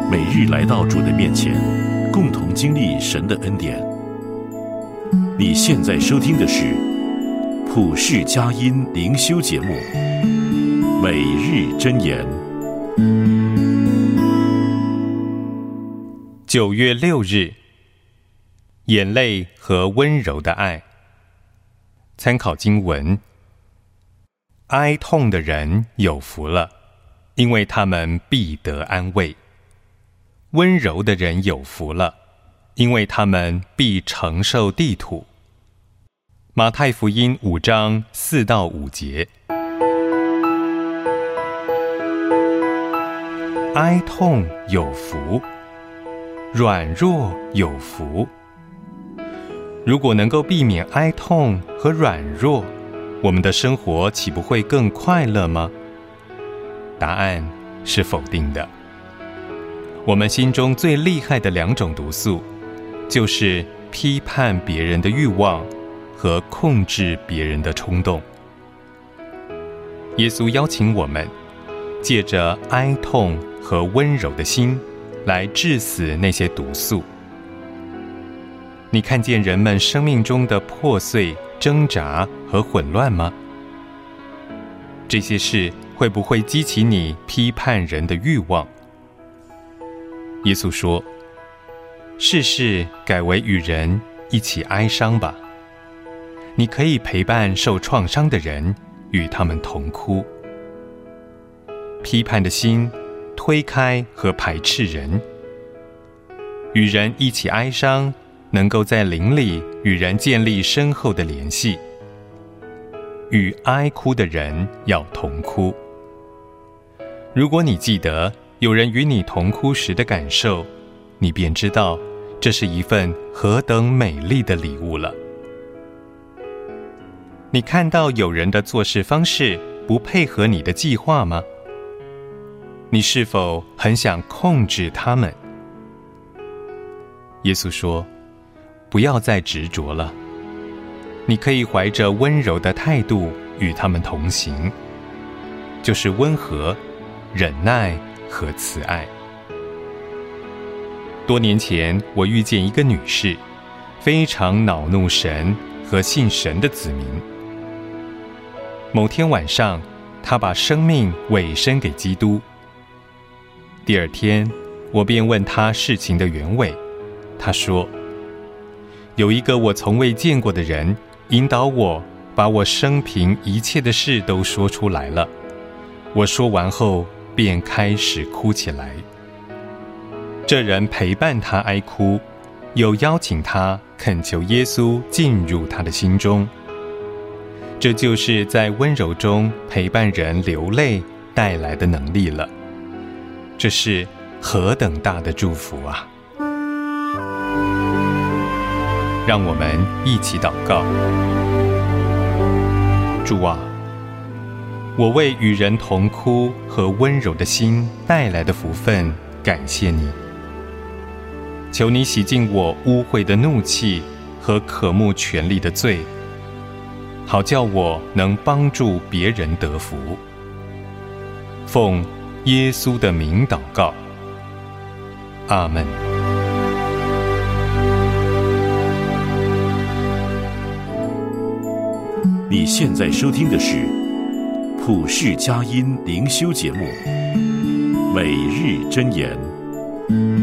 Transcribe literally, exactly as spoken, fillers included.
每日来到主的面前，共同经历神的恩典。你现在收听的是普世佳音灵修节目《每日箴言》。 九月六日，眼泪和温柔的爱。参考经文：哀痛的人有福了，因为他们必得安慰；温柔的人有福了，因为他们必承受地土。马太福音五章四到五节。哀痛有福，软弱有福。如果能够避免哀痛和软弱，我们的生活岂不会更快乐吗？答案是否定的。我们心中最厉害的两种毒素，就是批判别人的欲望和控制别人的冲动。耶稣邀请我们，借着哀痛和温柔的心，来治死那些毒素。你看见人们生命中的破碎、挣扎和混乱吗？这些事会不会激起你批判人的欲望？耶稣说：世事改为与人一起哀伤吧。你可以陪伴受创伤的人，与他们同哭。批判的心推开和排斥人，与人一起哀伤，能够在灵里与人建立深厚的联系。与哀哭的人要同哭。如果你记得有人与你同哭时的感受，你便知道这是一份何等美丽的礼物了。你看到有人的做事方式不配合你的计划吗？你是否很想控制他们？耶稣说：不要再执着了，你可以怀着温柔的态度与他们同行，就是温和、忍耐和慈爱。多年前，我遇见一个女士，非常恼怒神和信神的子民。某天晚上，她把生命委身给基督。第二天，我便问她事情的原委。她说：有一个我从未见过的人引导我，把我生平一切的事都说出来了。我说完后，便开始哭起来。这人陪伴他哀哭，又邀请他恳求耶稣进入他的心中。这就是在温柔中陪伴人流泪带来的能力了。这是何等大的祝福啊！让我们一起祷告。主啊，我为与人同哭和温柔的心带来的福分感谢你。求你洗净我污秽的怒气和渴慕权力的罪，好叫我能帮助别人得福。奉耶稣的名祷告，阿们。 你现在收听的是普世佳音灵修节目《每日箴言》。